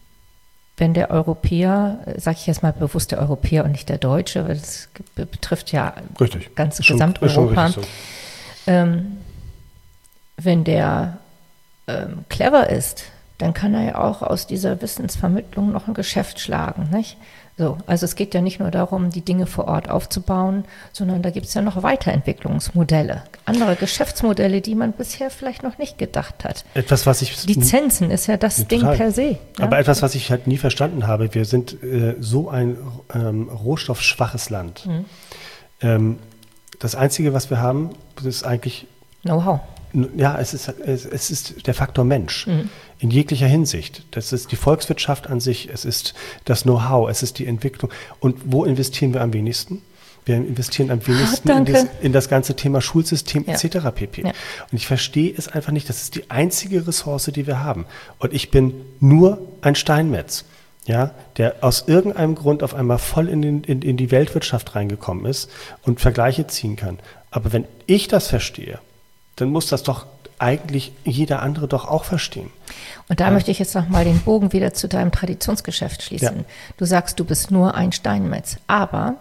wenn der Europäer, sage ich jetzt mal bewusst der Europäer und nicht der Deutsche, weil das betrifft ja richtig. ganz ist Gesamteuropa, so. ähm, wenn der ähm, clever ist, dann kann er ja auch aus dieser Wissensvermittlung noch ein Geschäft schlagen, nicht? So, also es geht ja nicht nur darum, die Dinge vor Ort aufzubauen, sondern da gibt es ja noch Weiterentwicklungsmodelle, andere Geschäftsmodelle, die man bisher vielleicht noch nicht gedacht hat. Etwas, was ich... Lizenzen ist ja das Ding total. per se. Ja? Aber etwas, was ich halt nie verstanden habe, wir sind äh, so ein ähm, rohstoffschwaches Land. Mhm. Ähm, das Einzige, was wir haben, ist eigentlich... Know-how. Ja, es ist, es, es ist der Faktor Mensch mhm. in jeglicher Hinsicht. Das ist die Volkswirtschaft an sich, es ist das Know-how, es ist die Entwicklung. Und wo investieren wir am wenigsten? Wir investieren am wenigsten ah, in, das, in das ganze Thema Schulsystem ja. et cetera pp. Ja. Und ich verstehe es einfach nicht, das ist die einzige Ressource, die wir haben. Und ich bin nur ein Steinmetz, ja, der aus irgendeinem Grund auf einmal voll in, den, in, in die Weltwirtschaft reingekommen ist und Vergleiche ziehen kann. Aber wenn ich das verstehe, dann muss das doch eigentlich jeder andere doch auch verstehen. Und da ja. möchte ich jetzt nochmal den Bogen wieder zu deinem Traditionsgeschäft schließen. Ja. Du sagst, du bist nur ein Steinmetz, aber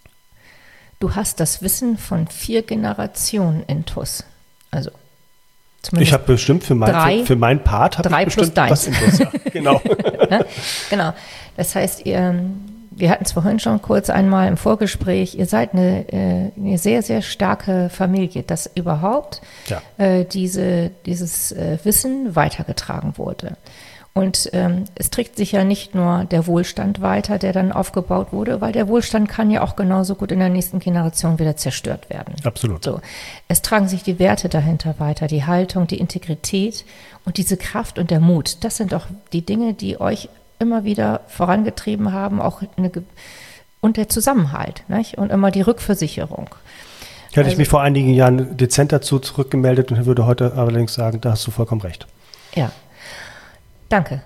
du hast das Wissen von vier Generationen intus. Also ich habe bestimmt für, mein, drei, für, für meinen Part habe ich bestimmt was intus. Ja. Genau. ja? Genau. Das heißt, ihr... Wir hatten es vorhin schon kurz einmal im Vorgespräch, ihr seid eine, eine sehr, sehr starke Familie, dass überhaupt ja. äh, diese, dieses äh, Wissen weitergetragen wurde. Und ähm, es trägt sich ja nicht nur der Wohlstand weiter, der dann aufgebaut wurde, weil der Wohlstand kann ja auch genauso gut in der nächsten Generation wieder zerstört werden. Absolut. So. Es tragen sich die Werte dahinter weiter, die Haltung, die Integrität und diese Kraft und der Mut. Das sind doch die Dinge, die euch immer wieder vorangetrieben haben, auch eine, und der Zusammenhalt, nicht? Und immer die Rückversicherung. Hätte also, ich mich vor einigen Jahren dezent dazu zurückgemeldet und würde heute allerdings sagen, da hast du vollkommen recht. Ja, danke.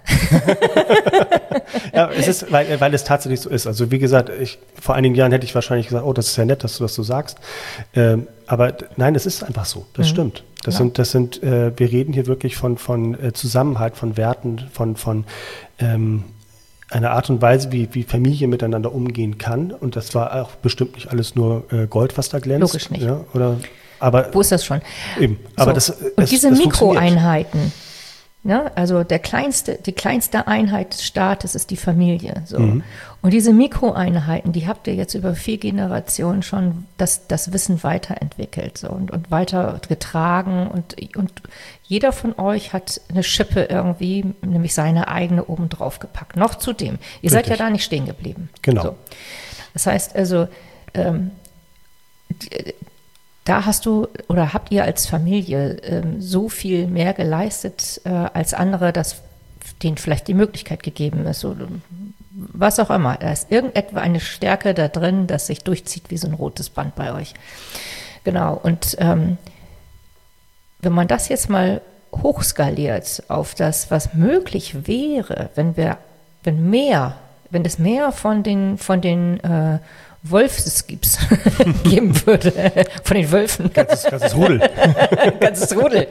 ja, es ist, weil, weil es tatsächlich so ist. Also wie gesagt, ich, vor einigen Jahren hätte ich wahrscheinlich gesagt, oh, das ist ja nett, dass du das so sagst. Ähm, aber nein, es ist einfach so. Das mhm. stimmt. Das ja. sind, das sind, äh, wir reden hier wirklich von, von äh, Zusammenhalt, von Werten, von, von ähm, einer Art und Weise, wie, wie Familie miteinander umgehen kann. Und das war auch bestimmt nicht alles nur äh, Gold, was da glänzt. Logisch nicht. Ja, oder, aber, wo ist das schon? Eben. Aber so. das, und es, diese es Mikroeinheiten, ne? Also der kleinste, die kleinste Einheit des Staates ist die Familie. So. Mhm. Und diese Mikroeinheiten, die habt ihr jetzt über vier Generationen schon das, das Wissen weiterentwickelt so, und, und weiter getragen. Und, und jeder von euch hat eine Schippe irgendwie, nämlich seine eigene oben drauf gepackt. Noch zudem. Ihr Richtig. Seid ja da nicht stehen geblieben. Genau. So. Das heißt also, ähm, die, da hast du oder habt ihr als Familie ähm, so viel mehr geleistet, äh, als andere, dass denen vielleicht die Möglichkeit gegeben ist. Oder was auch immer. Da ist irgendetwa eine Stärke da drin, das sich durchzieht wie so ein rotes Band bei euch. Genau. Und ähm, wenn man das jetzt mal hochskaliert auf das, was möglich wäre, wenn wir, wenn mehr, wenn es mehr von den, von den äh, Wolfsgips geben würde, von den Wölfen. Ganzes, ganzes Rudel. ganzes Rudel.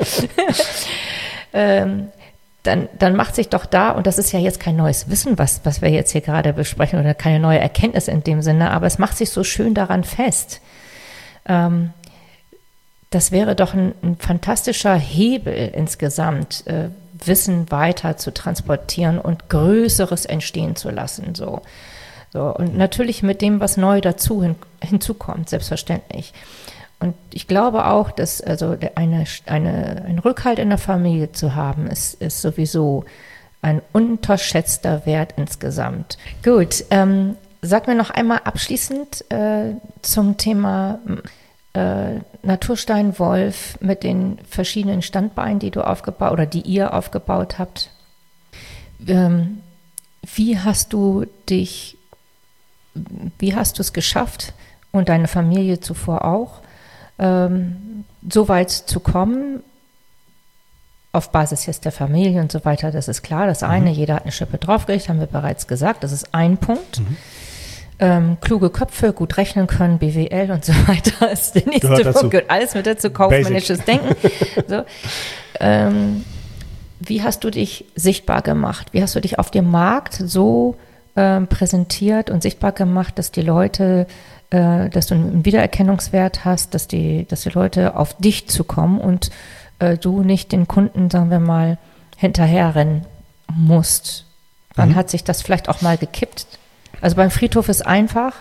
ähm, dann, dann macht sich doch da, und das ist ja jetzt kein neues Wissen, was, was wir jetzt hier gerade besprechen, oder keine neue Erkenntnis in dem Sinne, aber es macht sich so schön daran fest. Ähm, das wäre doch ein, ein fantastischer Hebel insgesamt, äh, Wissen weiter zu transportieren und Größeres entstehen zu lassen, so. So, und natürlich mit dem, was neu dazu hin, hinzukommt, selbstverständlich. Und ich glaube auch, dass also eine, eine, ein Rückhalt in der Familie zu haben, ist, ist sowieso ein unterschätzter Wert insgesamt. Gut, ähm, sag mir noch einmal abschließend äh, zum Thema äh, Naturstein Wolf mit den verschiedenen Standbeinen, die du aufgebaut oder die ihr aufgebaut habt. Ähm, wie hast du dich Wie hast du es geschafft und deine Familie zuvor auch, ähm, so weit zu kommen, auf Basis jetzt der Familie und so weiter, das ist klar. Das eine, mhm. jeder hat eine Schippe draufgelegt, haben wir bereits gesagt, das ist ein Punkt. Mhm. Ähm, kluge Köpfe, gut rechnen können, B W L und so weiter ist der nächste Punkt. Gehört alles mit dazu, kaufmännisches Basic. Denken. So. Ähm, wie hast du dich sichtbar gemacht? Wie hast du dich auf dem Markt so Ähm, präsentiert und sichtbar gemacht, dass die Leute, äh, dass du einen Wiedererkennungswert hast, dass die, dass die Leute auf dich zukommen und äh, du nicht den Kunden, sagen wir mal, hinterherrennen musst, dann Mhm. hat sich das vielleicht auch mal gekippt. Also beim Friedhof ist einfach.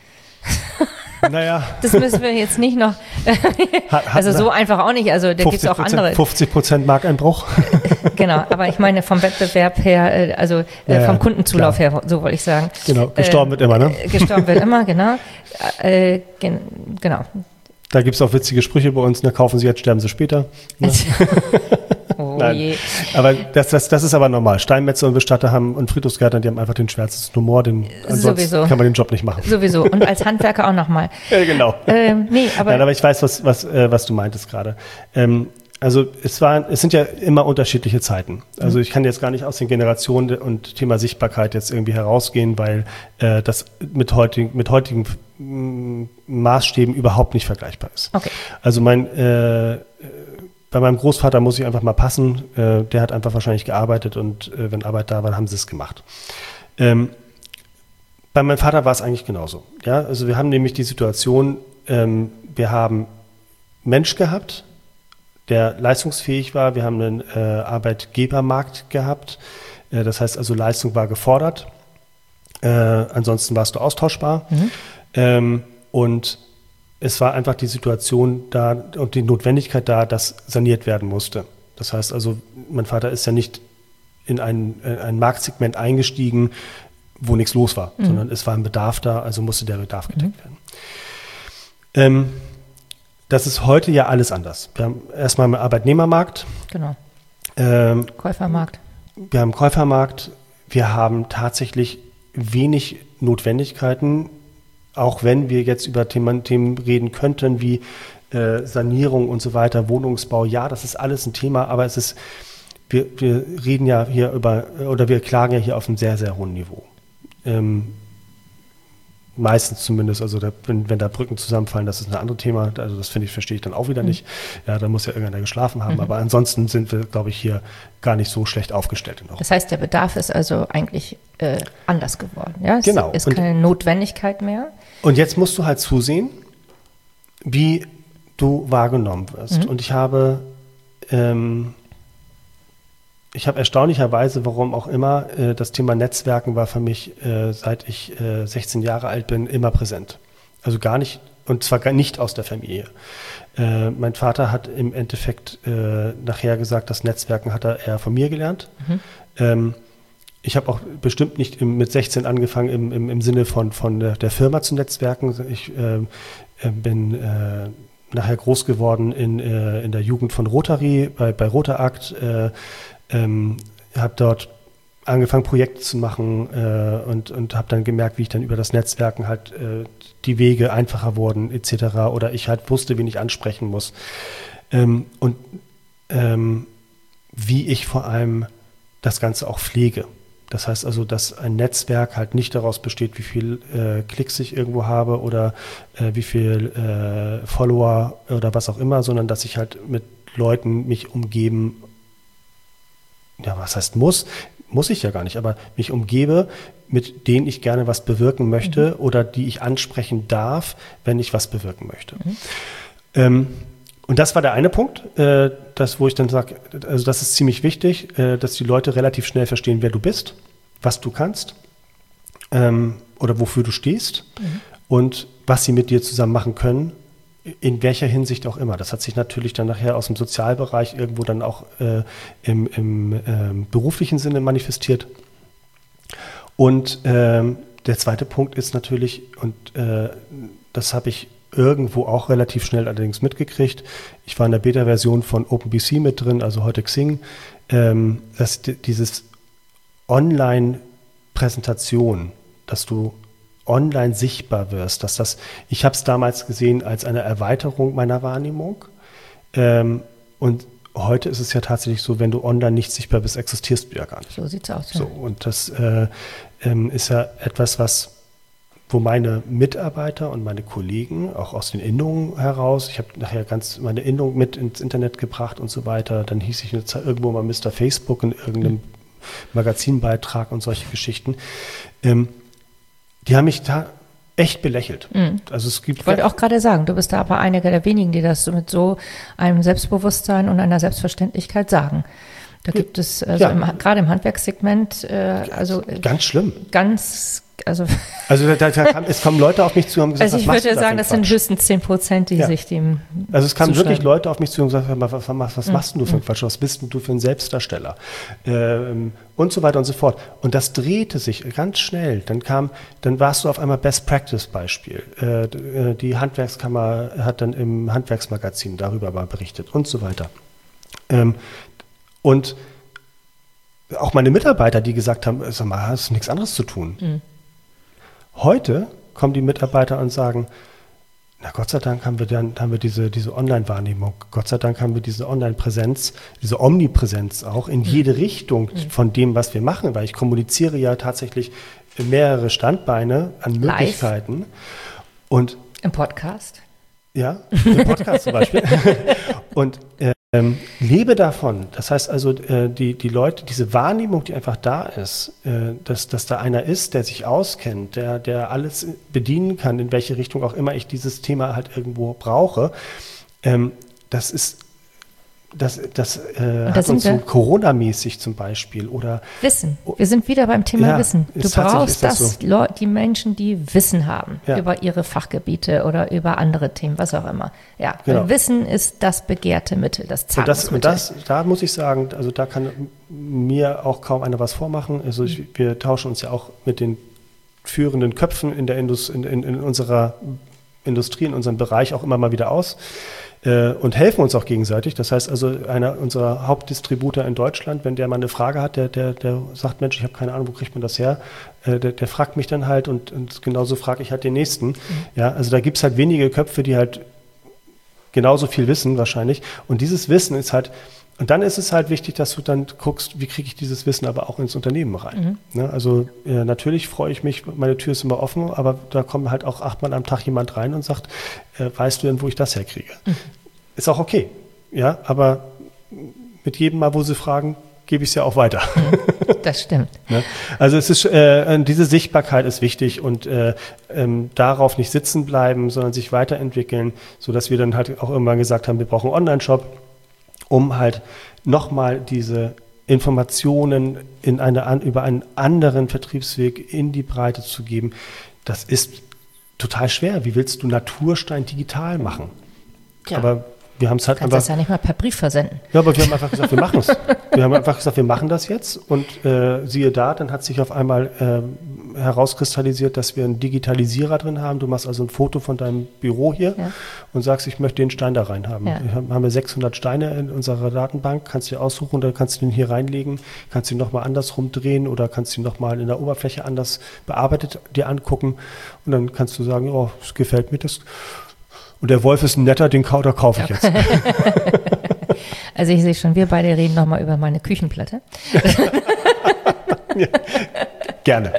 Naja, Das müssen wir jetzt nicht noch, hat, hat also so einfach auch nicht, also da gibt es auch andere. fünfzig Prozent Markteinbruch. Genau, aber ich meine vom Wettbewerb her, äh, also äh, Ja, ja, vom Kundenzulauf klar. her, so wollte ich sagen. Genau, gestorben Äh, wird immer, ne? äh, Gestorben wird immer, genau. Äh, gen, genau. Da gibt es auch witzige Sprüche bei uns, ne? Kaufen Sie jetzt, sterben Sie später. Ne? Oh Nein. je. Aber das, das, das ist aber normal. Steinmetzer und Bestatter haben und Friedhofsgärtner, die haben einfach den schwärzesten Humor, den, ansonsten Sowieso. kann man den Job nicht machen. Sowieso. Und als Handwerker auch nochmal. Ja, genau. Ähm, nee, aber, Nein, aber ich weiß, was, was, äh, was du meintest gerade. Ähm, also es war, es sind ja immer unterschiedliche Zeiten. Also ich kann jetzt gar nicht aus den Generationen und Thema Sichtbarkeit jetzt irgendwie herausgehen, weil äh, das mit heutigen, mit heutigen mm, Maßstäben überhaupt nicht vergleichbar ist. Okay. Also mein äh, bei meinem Großvater muss ich einfach mal passen. Äh, der hat einfach wahrscheinlich gearbeitet und äh, wenn Arbeit da war, haben sie es gemacht. Ähm, bei meinem Vater war es eigentlich genauso. Ja, also wir haben nämlich die Situation, ähm, wir haben Mensch gehabt, der leistungsfähig war. Wir haben einen äh, Arbeitgebermarkt gehabt. Äh, das heißt also, Leistung war gefordert. Äh, ansonsten warst du austauschbar. Mhm. Ähm, und es war einfach die Situation da und die Notwendigkeit da, dass saniert werden musste. Das heißt also, mein Vater ist ja nicht in ein, in ein Marktsegment eingestiegen, wo nichts los war, mhm. sondern es war ein Bedarf da, also musste der Bedarf gedeckt mhm. werden. Ähm, das ist heute ja alles anders. Wir haben erstmal einen Arbeitnehmermarkt. Genau. Ähm, Käufermarkt. Wir haben einen Käufermarkt. Wir haben tatsächlich wenig Notwendigkeiten, auch wenn wir jetzt über Themen, Themen reden könnten, wie äh, Sanierung und so weiter, Wohnungsbau. Ja, das ist alles ein Thema, aber es ist, wir, wir reden ja hier über, oder wir klagen ja hier auf einem sehr, sehr hohen Niveau. Ähm, meistens zumindest, also da, wenn, wenn da Brücken zusammenfallen, das ist ein anderes Thema, also das finde ich, verstehe ich dann auch wieder nicht. Ja, da muss ja irgendeiner geschlafen haben, mhm. aber ansonsten sind wir, glaube ich, hier gar nicht so schlecht aufgestellt in Europa. Das heißt, der Bedarf ist also eigentlich äh, anders geworden, ja? Es Genau. ist Und, keine Notwendigkeit mehr. Und jetzt musst du halt zusehen, wie du wahrgenommen wirst. Mhm. Und ich habe ähm, Ich habe erstaunlicherweise, warum auch immer, äh, das Thema Netzwerken war für mich, äh, seit ich äh, sechzehn Jahre alt bin, immer präsent. Also gar nicht, und zwar gar nicht aus der Familie. Äh, mein Vater hat im Endeffekt äh, nachher gesagt, das Netzwerken hat er eher von mir gelernt. Mhm. Ähm, ich habe auch bestimmt nicht im, mit sechzehn angefangen im, im, im Sinne von, von der, der Firma zu netzwerken. Ich äh, bin äh, nachher groß geworden in, äh, in der Jugend von Rotary, bei, bei Rotarakt. Äh, Ähm, habe dort angefangen, Projekte zu machen äh, und, und habe dann gemerkt, wie ich dann über das Netzwerken halt äh, die Wege einfacher wurden et cetera. Oder ich halt wusste, wen ich ansprechen muss. Ähm, und ähm, wie ich vor allem das Ganze auch pflege. Das heißt also, dass ein Netzwerk halt nicht daraus besteht, wie viel äh, Klicks ich irgendwo habe oder äh, wie viel äh, Follower oder was auch immer, sondern dass ich halt mit Leuten mich umgeben, ja, was heißt muss? Muss ich ja gar nicht, aber mich umgebe, mit denen ich gerne was bewirken möchte mhm. oder die ich ansprechen darf, wenn ich was bewirken möchte. Mhm. Ähm, und das war der eine Punkt, äh, das, wo ich dann sage, also das ist ziemlich wichtig, äh, dass die Leute relativ schnell verstehen, wer du bist, was du kannst ähm, oder wofür du stehst mhm. und was sie mit dir zusammen machen können, in welcher Hinsicht auch immer. Das hat sich natürlich dann nachher aus dem Sozialbereich irgendwo dann auch äh, im, im ähm, beruflichen Sinne manifestiert. Und ähm, der zweite Punkt ist natürlich, und äh, das habe ich irgendwo auch relativ schnell allerdings mitgekriegt, ich war in der Beta-Version von OpenBC mit drin, also heute Xing, ähm, dass d- dieses Online-Präsentation, dass du online sichtbar wirst, dass das, ich habe es damals gesehen als eine Erweiterung meiner Wahrnehmung ähm, und heute ist es ja tatsächlich so, wenn du online nicht sichtbar bist, existierst du ja gar nicht. So sieht's aus. Ja. So, und das äh, ähm, ist ja etwas, was, wo meine Mitarbeiter und meine Kollegen auch aus den Innungen heraus, ich habe nachher ganz meine Innung mit ins Internet gebracht und so weiter, dann hieß ich jetzt irgendwo mal Mister Facebook in irgendeinem mhm. Magazinbeitrag und solche Geschichten. Ähm, Die haben mich da echt belächelt. Mhm. Also es gibt ich wollte auch gerade sagen, du bist da aber einer der wenigen, die das mit so einem Selbstbewusstsein und einer Selbstverständlichkeit sagen. Da gibt es also ja. im, gerade im Handwerkssegment, äh, also ganz schlimm. Ganz, also also da, da kam, es kommen Leute auf mich zu und haben gesagt, also ich was würde sagen, das sind höchstens zehn Prozent, die ja. sich dem Also es kamen wirklich zuschreiben. Leute auf mich zu und gesagt, was, was, was Mhm. machst denn du für ein Quatsch, was bist denn du für ein Selbstdarsteller ähm, und so weiter und so fort. Und das drehte sich ganz schnell. Dann kam, dann warst du auf einmal Best Practice Beispiel. Äh, die Handwerkskammer hat dann im Handwerksmagazin darüber mal berichtet und so weiter. Ähm, und auch meine Mitarbeiter, die gesagt haben, sag mal, hast du nichts anderes zu tun. Mhm. Heute kommen die Mitarbeiter und sagen, na Gott sei Dank haben wir dann haben wir diese, diese Online-Wahrnehmung, Gott sei Dank haben wir diese Online-Präsenz, diese Omnipräsenz auch in mhm. jede Richtung mhm. von dem, was wir machen, weil ich kommuniziere ja tatsächlich mehrere Standbeine an Möglichkeiten. Live. Und im Podcast. Ja, im Podcast zum Beispiel. Und ähm, lebe davon. Das heißt also, äh, die, die Leute, diese Wahrnehmung, die einfach da ist, äh, dass, dass da einer ist, der sich auskennt, der, der alles bedienen kann, in welche Richtung auch immer ich dieses Thema halt irgendwo brauche, ähm, das ist Das, das äh, hat uns so Corona-mäßig zum Beispiel oder Wissen. Wir sind wieder beim Thema ja, Wissen. Du brauchst das, das so. Leu- die Menschen, die Wissen haben ja. über ihre Fachgebiete oder über andere Themen, was auch immer. Ja, genau. Weil Wissen ist das begehrte Mittel, das Zahlungsmittel. Und das, und das, da muss ich sagen, also da kann mir auch kaum einer was vormachen. Also ich, wir tauschen uns ja auch mit den führenden Köpfen in der Indus, in, in, in unserer Industrie, in unserem Bereich auch immer mal wieder aus. Und helfen uns auch gegenseitig. Das heißt also, einer unserer Hauptdistributor in Deutschland, wenn der mal eine Frage hat, der, der, der sagt, Mensch, ich habe keine Ahnung, wo kriegt man das her? Der, der fragt mich dann halt und, und genauso frage ich halt den Nächsten. Mhm. Ja, also da gibt es halt wenige Köpfe, die halt genauso viel wissen wahrscheinlich. Und dieses Wissen ist halt, und dann ist es halt wichtig, dass du dann guckst, wie kriege ich dieses Wissen aber auch ins Unternehmen rein. Mhm. Ne, also äh, natürlich freue ich mich, meine Tür ist immer offen, aber da kommt halt auch achtmal am Tag jemand rein und sagt, äh, weißt du denn, wo ich das herkriege? Mhm. Ist auch okay, ja, aber mit jedem Mal, wo sie fragen, gebe ich es ja auch weiter. Das stimmt. Ne? Also es ist, äh, diese Sichtbarkeit ist wichtig und äh, ähm, darauf nicht sitzen bleiben, sondern sich weiterentwickeln, sodass wir dann halt auch irgendwann gesagt haben, wir brauchen einen Online-Shop, um halt nochmal diese Informationen in eine, über einen anderen Vertriebsweg in die Breite zu geben. Das ist total schwer. Wie willst du Naturstein digital machen? Ja. Aber wir haben es halt Kannst einfach. das ja nicht mal per Brief versenden. Ja, aber wir haben einfach gesagt, wir machen es. Wir haben einfach gesagt, wir machen das jetzt und äh, siehe da, dann hat sich auf einmal äh, herauskristallisiert, dass wir einen Digitalisierer drin haben. Du machst also ein Foto von deinem Büro hier ja. und sagst, ich möchte den Stein da rein haben. Ja. Wir haben, haben wir sechshundert Steine in unserer Datenbank, kannst du dir aussuchen, dann kannst du den hier reinlegen, kannst du ihn nochmal andersrum drehen oder kannst du ihn nochmal in der Oberfläche anders bearbeitet dir angucken und dann kannst du sagen, oh, das gefällt mir das. Und der Wolf ist ein netter, den kau- da kaufe ich jetzt. Also ich sehe schon, wir beide reden nochmal über meine Küchenplatte. Ja, gerne.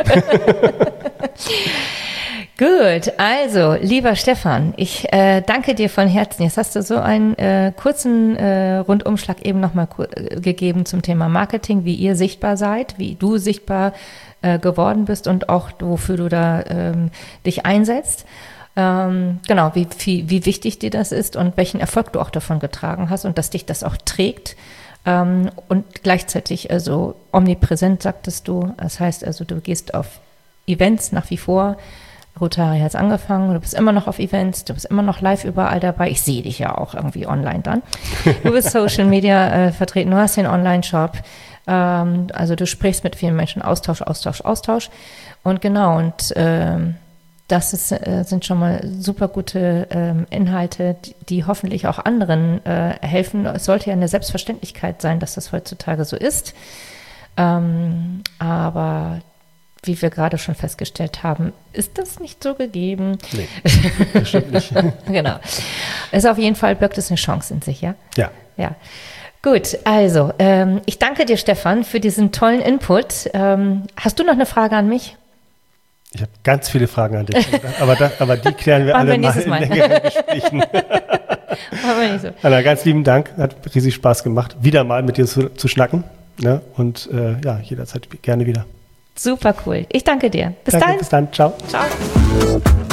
Gut, also lieber Stefan, ich äh, danke dir von Herzen. Jetzt hast du so einen äh, kurzen äh, Rundumschlag eben nochmal ku- gegeben zum Thema Marketing, wie ihr sichtbar seid, wie du sichtbar äh, geworden bist und auch wofür du da ähm, dich einsetzt. Ähm, genau, wie, wie, wie wichtig dir das ist und welchen Erfolg du auch davon getragen hast und dass dich das auch trägt. Ähm, und gleichzeitig also omnipräsent, sagtest du. Das heißt also, du gehst auf Events nach wie vor. Rotary hat es angefangen, du bist immer noch auf Events, du bist immer noch live überall dabei. Ich sehe dich ja auch irgendwie online dann. Du bist Social Media äh, vertreten, du hast den Online-Shop. Ähm, also du sprichst mit vielen Menschen, Austausch, Austausch, Austausch. Und genau, und ähm, das ist, äh, sind schon mal super gute ähm, Inhalte, die, die hoffentlich auch anderen äh, helfen. Es sollte ja eine Selbstverständlichkeit sein, dass das heutzutage so ist. Ähm, aber wie wir gerade schon festgestellt haben, ist das nicht so gegeben. Nee, das stimmt nicht. Genau. Also auf jeden Fall birgt es eine Chance in sich, ja? Ja. Ja. Gut, also ähm, ich danke dir, Stefan, für diesen tollen Input. Ähm, hast du noch eine Frage an mich? Ich habe ganz viele Fragen an dich, aber, das, aber die klären wir Machen alle wir mal in Mal. längeren Gesprächen. Machen wir nicht so. Anna, ganz lieben Dank, hat riesig Spaß gemacht, wieder mal mit dir zu, zu schnacken. Ne? Und äh, ja, jederzeit gerne wieder. Super cool. Ich danke dir. Bis danke, dann. Bis dann. Ciao. Ciao.